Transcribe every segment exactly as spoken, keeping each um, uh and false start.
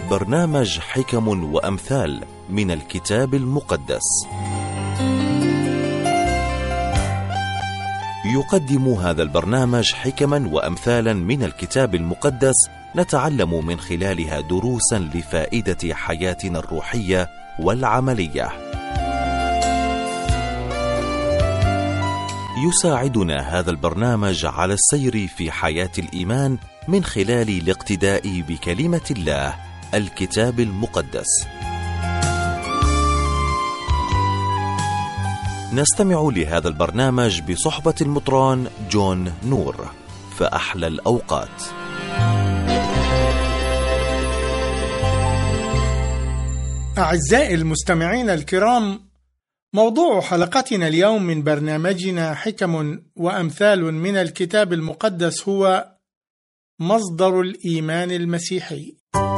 برنامج حكم وأمثال من الكتاب المقدس. يقدم هذا البرنامج حكما وأمثالا من الكتاب المقدس نتعلم من خلالها دروسا لفائدة حياتنا الروحية والعملية. يساعدنا هذا البرنامج على السير في حياة الإيمان من خلال الاقتداء بكلمة الله الكتاب المقدس. نستمع لهذا البرنامج بصحبة المطران جون نور. فأحلى الأوقات. أعزائي المستمعين الكرام، موضوع حلقتنا اليوم من برنامجنا حكم وأمثال من الكتاب المقدس هو مصدر الإيمان المسيحي.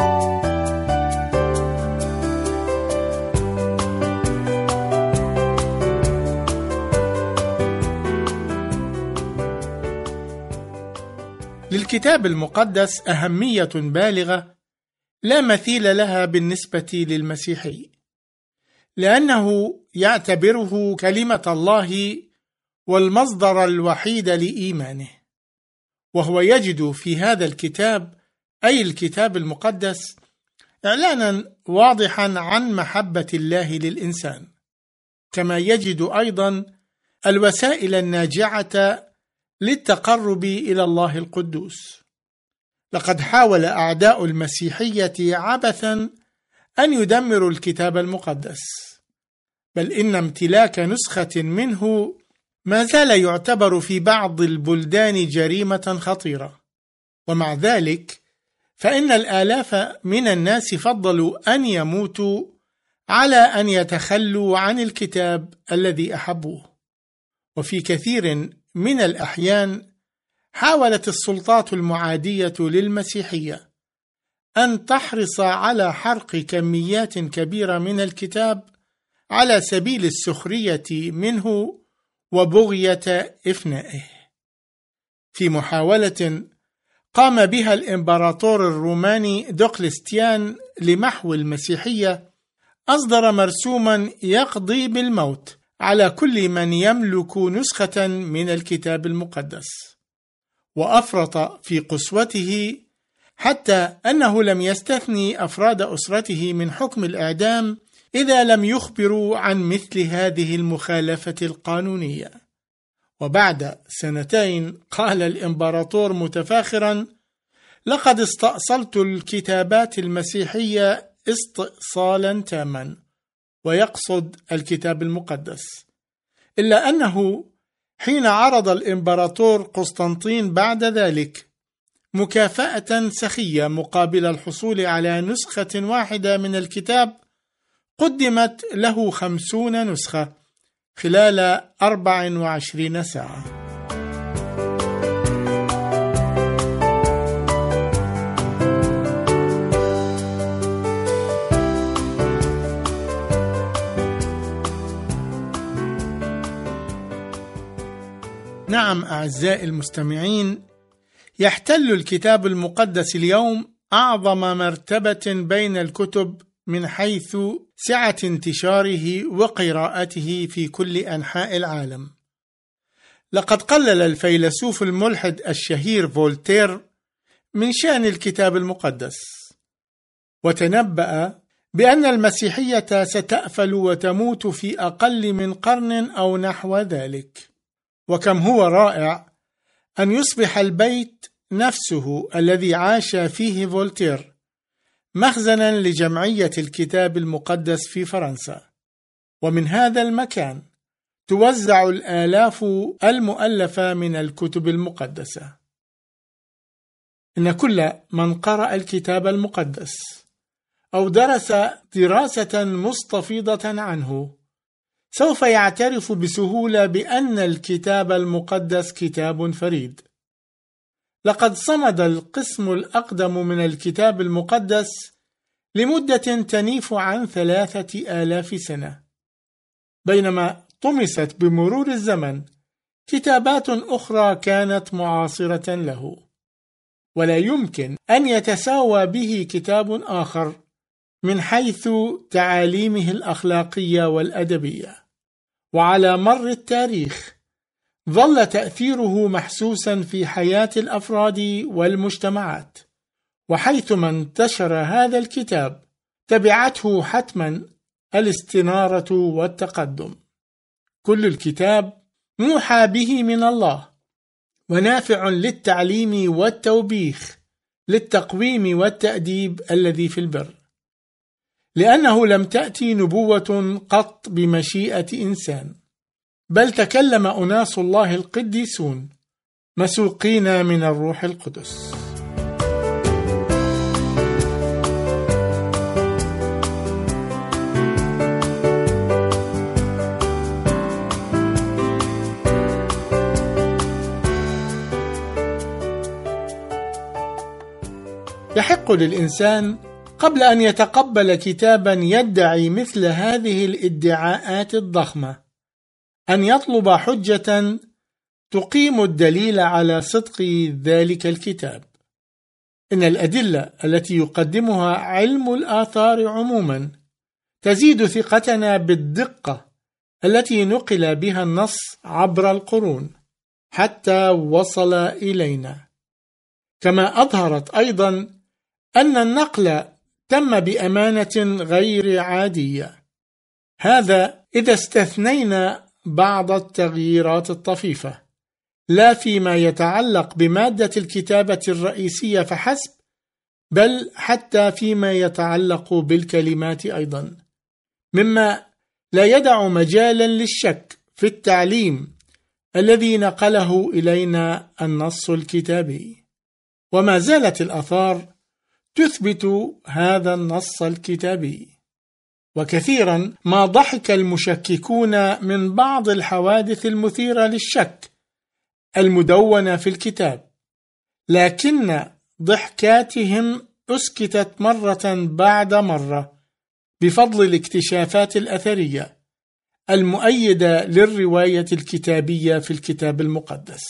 للكتاب المقدس أهمية بالغة لا مثيل لها بالنسبة للمسيحي، لأنه يعتبره كلمة الله والمصدر الوحيد لإيمانه، وهو يجد في هذا الكتاب أي الكتاب المقدس إعلانا واضحا عن محبة الله للإنسان، كما يجد أيضا الوسائل الناجعة للتقرب إلى الله القدوس. لقد حاول أعداء المسيحية عبثا أن يدمروا الكتاب المقدس، بل إن امتلاك نسخة منه ما زال يعتبر في بعض البلدان جريمة خطيرة، ومع ذلك فإن الآلاف من الناس فضلوا أن يموتوا على أن يتخلوا عن الكتاب الذي أحبوه. وفي كثير من الأحيان حاولت السلطات المعادية للمسيحية أن تحرص على حرق كميات كبيرة من الكتاب على سبيل السخرية منه وبغية إفنائه. في محاولة قام بها الإمبراطور الروماني دقلستيان لمحو المسيحية، أصدر مرسوما يقضي بالموت على كل من يملك نسخة من الكتاب المقدس، وأفرط في قسوته حتى أنه لم يستثني أفراد أسرته من حكم الإعدام إذا لم يخبروا عن مثل هذه المخالفة القانونية. وبعد سنتين قال الإمبراطور متفاخرا: لقد استأصلت الكتابات المسيحية استئصالا تاما، ويقصد الكتاب المقدس. إلا أنه حين عرض الإمبراطور قسطنطين بعد ذلك مكافأة سخية مقابل الحصول على نسخة واحدة من الكتاب، قدمت له خمسون نسخة خلال أربع وعشرين ساعة. نعم أعزائي المستمعين، يحتل الكتاب المقدس اليوم أعظم مرتبة بين الكتب من حيث سعة انتشاره وقراءته في كل أنحاء العالم. لقد قلل الفيلسوف الملحد الشهير فولتير من شأن الكتاب المقدس، وتنبأ بأن المسيحية ستأفل وتموت في أقل من قرن أو نحو ذلك. وكم هو رائع أن يصبح البيت نفسه الذي عاش فيه فولتير مخزنا لجمعية الكتاب المقدس في فرنسا، ومن هذا المكان توزع الآلاف المؤلفة من الكتب المقدسة. إن كل من قرأ الكتاب المقدس أو درس دراسة مستفيضة عنه سوف يعترف بسهولة بأن الكتاب المقدس كتاب فريد. لقد صمد القسم الأقدم من الكتاب المقدس لمدة تنيف عن ثلاثة آلاف سنة، بينما طمست بمرور الزمن كتابات أخرى كانت معاصرة له. ولا يمكن أن يتساوى به كتاب آخر من حيث تعاليمه الأخلاقية والأدبية. وعلى مر التاريخ ظل تأثيره محسوسا في حياة الأفراد والمجتمعات، وحيثما انتشر هذا الكتاب تبعته حتما الاستنارة والتقدم. كل الكتاب موحى به من الله، ونافع للتعليم والتوبيخ، للتقويم والتأديب الذي في البر، لأنه لم تأتي نبوة قط بمشيئة إنسان، بل تكلم أناس الله القديسون مسوقين من الروح القدس. يحق للإنسان قبل أن يتقبل كتابا يدعي مثل هذه الادعاءات الضخمة أن يطلب حجة تقيم الدليل على صدق ذلك الكتاب. إن الأدلة التي يقدمها علم الآثار عموما تزيد ثقتنا بالدقة التي نقل بها النص عبر القرون حتى وصل إلينا، كما أظهرت أيضا أن النقل تم بأمانة غير عادية، هذا إذا استثنينا بعض التغييرات الطفيفة، لا فيما يتعلق بمادة الكتابة الرئيسية فحسب، بل حتى فيما يتعلق بالكلمات أيضا، مما لا يدع مجالا للشك في التعليم الذي نقله إلينا النص الكتابي. وما زالت الآثار تثبت هذا النص الكتابي. وكثيرا ما ضحك المشككون من بعض الحوادث المثيرة للشك المدونة في الكتاب، لكن ضحكاتهم أسكتت مرة بعد مرة بفضل الاكتشافات الأثرية المؤيدة للرواية الكتابية في الكتاب المقدس.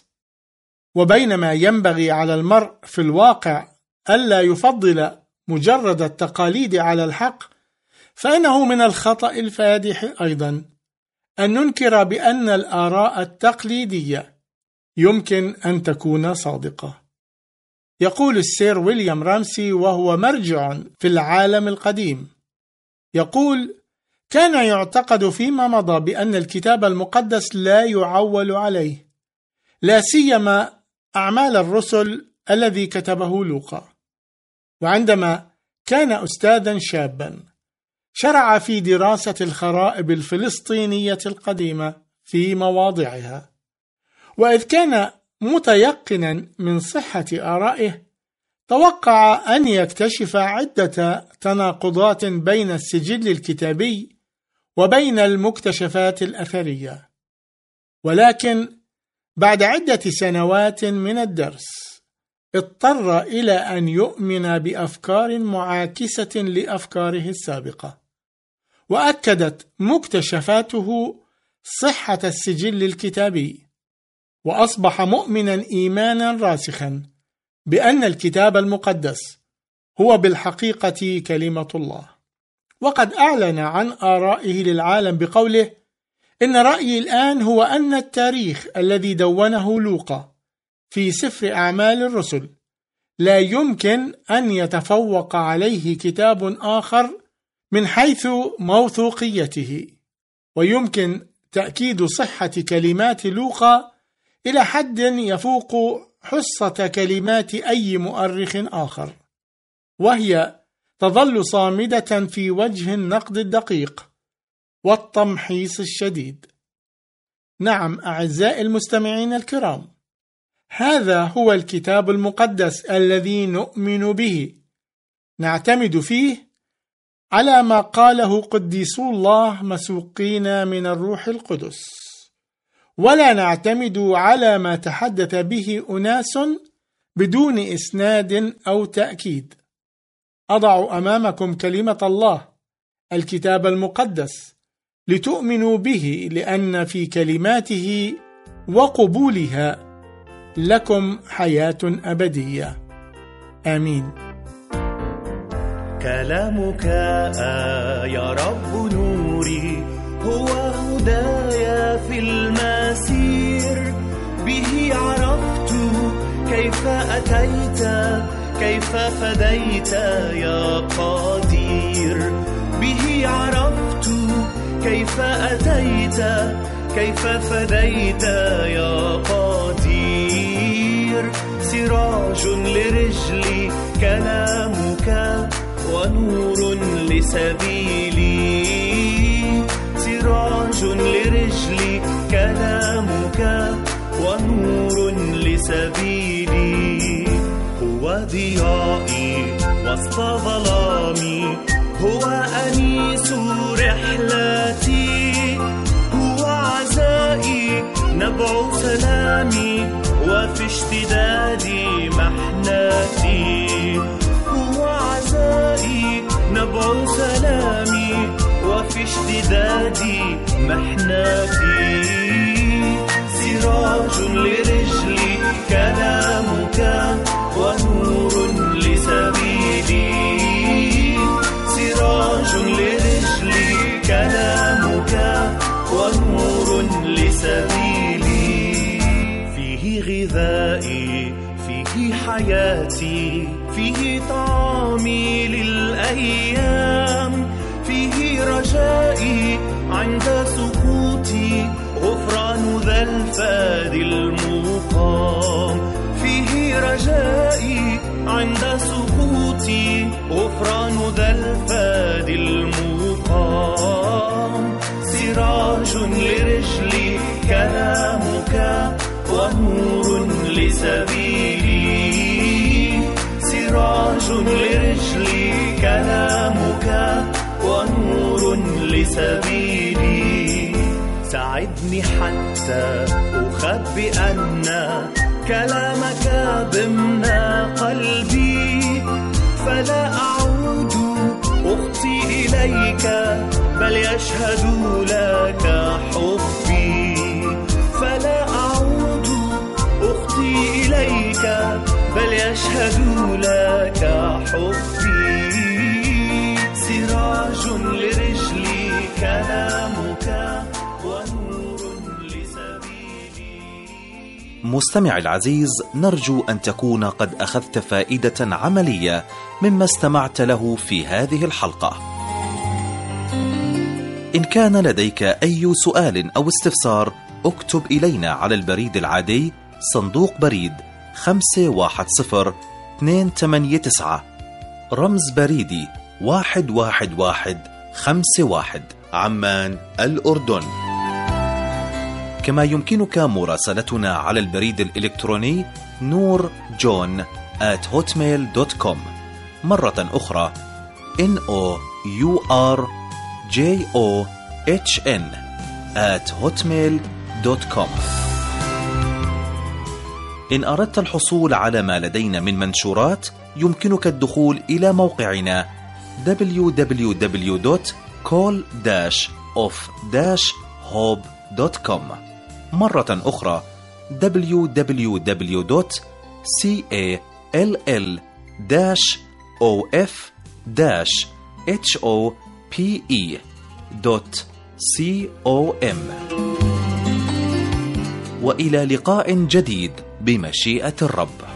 وبينما ينبغي على المرء في الواقع ألا يفضل مجرد التقاليد على الحق، فإنه من الخطأ الفادح أيضا أن ننكر بأن الآراء التقليدية يمكن أن تكون صادقة. يقول السير ويليام رامسي وهو مرجع في العالم القديم، يقول: كان يعتقد فيما مضى بأن الكتاب المقدس لا يعول عليه، لا سيما أعمال الرسل الذي كتبه لوقا. وعندما كان أستاذا شابا شرع في دراسة الخرائب الفلسطينية القديمة في مواضعها، وإذ كان متيقنا من صحة آرائه توقع أن يكتشف عدة تناقضات بين السجل الكتابي وبين المكتشفات الأثرية، ولكن بعد عدة سنوات من الدرس اضطر إلى أن يؤمن بأفكار معاكسة لأفكاره السابقة، وأكدت مكتشفاته صحة السجل الكتابي، وأصبح مؤمنا إيمانا راسخا بأن الكتاب المقدس هو بالحقيقة كلمة الله. وقد أعلن عن آرائه للعالم بقوله: إن رأيي الآن هو أن التاريخ الذي دونه لوقا في سفر أعمال الرسل لا يمكن أن يتفوق عليه كتاب آخر من حيث موثوقيته، ويمكن تأكيد صحة كلمات لوقا إلى حد يفوق حصة كلمات أي مؤرخ آخر، وهي تظل صامدة في وجه النقد الدقيق والتمحيص الشديد. نعم أعزائي المستمعين الكرام، هذا هو الكتاب المقدس الذي نؤمن به، نعتمد فيه على ما قاله قديسو الله مسوقين من الروح القدس، ولا نعتمد على ما تحدث به أناس بدون إسناد أو تأكيد. أضع أمامكم كلمة الله الكتاب المقدس لتؤمنوا به، لأن في كلماته وقبولها لكم حياة أبدية. آمين. كلامك يا رب نوري، هو هدايا في المسير، به عرفت كيف أتيت، كيف فديت يا قدير، به عرفت كيف أتيت، كيف فديت يا قدير. سراج لرجلي كلامك، ونور لسبيلي، سراج لرجلي كلامك، ونور لسبيلي. هو ضيائي وسط ظلامي، هو أنيس رحلتي، هو عزائي نبع سلامي، وفي اشتدادي محنتي، هو عزائي نبع سلامي، وفي اشتدادي محنتي. سراج لرجلي كلامك، ونور لسبيلي، سراج لرجلي كلامك، ونور لسبيلي. فيه غذائي، فيه حياتي، فيه طعامي للأيام، فيه رجائي عند سقوطي، غفران ذا الفادي المقام، فيه رجائي عند سقوطي، غفران ذا الفادي المقام. سراج لرجلي كلامك، ونور لسبيلي، سراج لرجلي كلامك، ونور لسبيلي. ساعدني حتى أخبئ أن كلامك ضمن قلبي، فلا أعود أخطي إليك، بل يشهد لك حبي، فلا أعود أخطي إليك، بل يشهد لك حبي. سراج لرجلي كلامك، ونور لسبيلي. مستمع العزيز، نرجو أن تكون قد أخذت فائدة عملية مما استمعت له في هذه الحلقة. إن كان لديك أي سؤال أو استفسار، اكتب إلينا على البريد العادي صندوق بريد خمسة واحد صفر اثنين ثمانية تسعة، رمز بريدي واحد واحد واحد خمسة واحد، عمان الأردن. كما يمكنك مراسلتنا على البريد الإلكتروني نور جون آت هوتميل دوت كوم، مرة أخرى إن أو يو آر جي أو إتش إن آت هوتميل دوت كوم. إن أردت الحصول على ما لدينا من منشورات، يمكنك الدخول إلى موقعنا دبليو دبليو دبليو دوت كول داش أوف داش هوب دوت كوم، مرة أخرى دبليو دبليو دبليو دوت كول داش أوف داش هوب دوت كوم. وإلى لقاء جديد بمشيئة الرب.